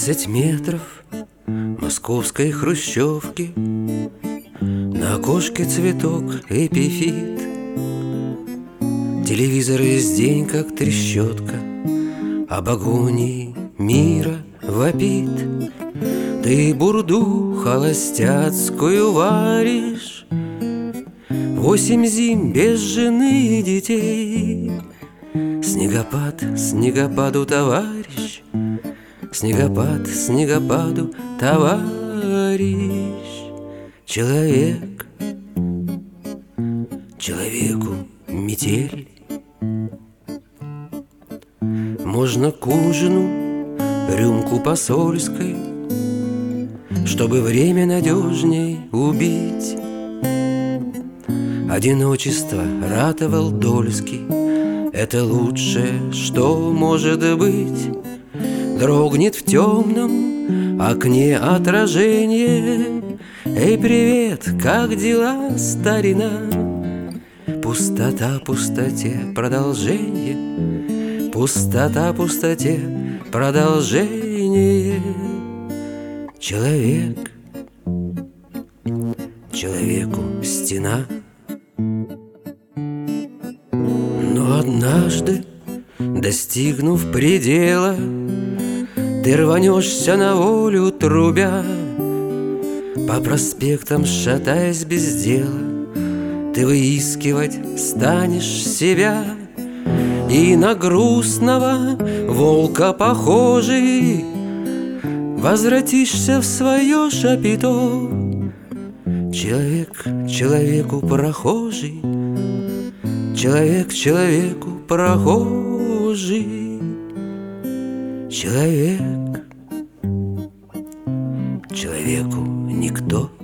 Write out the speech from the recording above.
20 метров московской хрущевки, на окошке цветок эпифит. Телевизор весь день как трещотка, об агонии мира вопит. Ты бурду холостяцкую варишь, 8 зим без жены и детей. Снегопад снегопаду товарищ, снегопад снегопаду товарищ. Человек человеку метель. Можно к ужину рюмку посольской, чтобы время надежней убить. Одиночество ратовал Дольский, это лучшее, что может быть. Дрогнет в темном окне отражение. Эй, привет, как дела, старина? Пустота пустоте продолжение, пустота пустоте продолжение. Человек человеку стена. Но однажды, достигнув предела, ты рванешься на волю, трубя, по проспектам шатаясь без дела. Ты выискивать станешь себя, и на грустного волка похожий возвратишься в свое шапито. Человек человеку прохожий, человек человеку прохожий. Человек человеку никто.